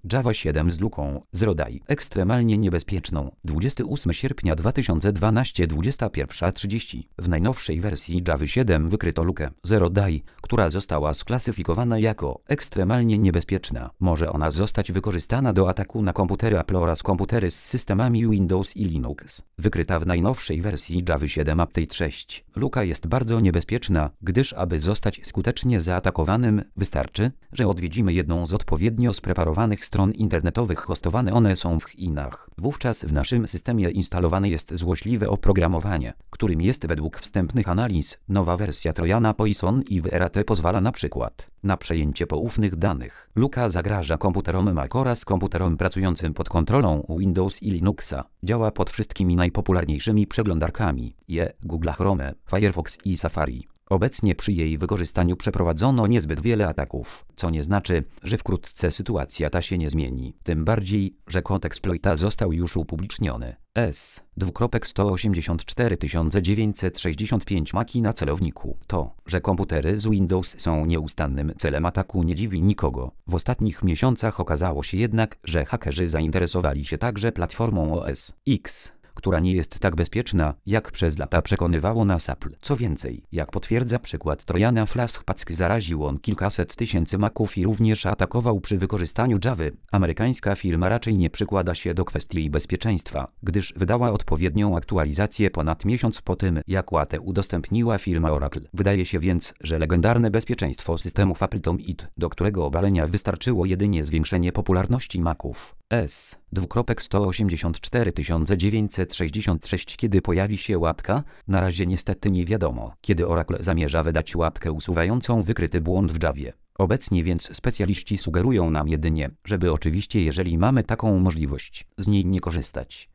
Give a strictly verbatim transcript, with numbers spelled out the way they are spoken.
Java siedem z luką, z rodzaju ekstremalnie niebezpieczną. dwudziestego ósmego sierpnia dwa tysiące dwunastego, dwudziesta pierwsza trzydzieści. W najnowszej wersji Java siedem wykryto lukę z rodzaju, która została sklasyfikowana jako ekstremalnie niebezpieczna. Może ona zostać wykorzystana do ataku na komputery Apple oraz komputery z systemami Windows i Linux. Wykryta w najnowszej wersji Java siedem Update sześć. Luka jest bardzo niebezpieczna, gdyż aby zostać skutecznie zaatakowanym, wystarczy, że odwiedzimy jedną z odpowiednio spreparowanych stron internetowych. Hostowane one są w Chinach. Wówczas w naszym systemie instalowane jest złośliwe oprogramowanie, którym jest według wstępnych analiz nowa wersja Trojana Poison i W R A T pozwala na przykład na przejęcie poufnych danych. Luka zagraża komputerom Mac oraz komputerom pracującym pod kontrolą Windows i Linuxa. Działa pod wszystkimi najpopularniejszymi przeglądarkami: je, Google Chrome, Firefox i Safari. Obecnie przy jej wykorzystaniu przeprowadzono niezbyt wiele ataków, co nie znaczy, że wkrótce sytuacja ta się nie zmieni. Tym bardziej, że kod exploita został już upubliczniony. S sto osiemdziesiąt cztery tysiące dziewięćset sześćdziesiąt pięć Maki na celowniku. To, że komputery z Windows są nieustannym celem ataku, nie dziwi nikogo. W ostatnich miesiącach okazało się jednak, że hakerzy zainteresowali się także platformą O S X, która nie jest tak bezpieczna, jak przez lata przekonywało nas Apple. Co więcej, jak potwierdza przykład Trojana Flaskpack, zaraził on kilkaset tysięcy Maców i również atakował przy wykorzystaniu Java. Amerykańska firma raczej nie przykłada się do kwestii bezpieczeństwa, gdyż wydała odpowiednią aktualizację ponad miesiąc po tym, jak łatę udostępniła firma Oracle. Wydaje się więc, że legendarne bezpieczeństwo systemów Apple to mit, do którego obalenia wystarczyło jedynie zwiększenie popularności Maców. S sto osiemdziesiąt cztery tysiące dziewięćset sześćdziesiąt sześć. Kiedy pojawi się łatka? Na razie niestety nie wiadomo, kiedy Oracle zamierza wydać łatkę usuwającą wykryty błąd w Javie. Obecnie więc specjaliści sugerują nam jedynie, żeby oczywiście, jeżeli mamy taką możliwość, z niej nie korzystać.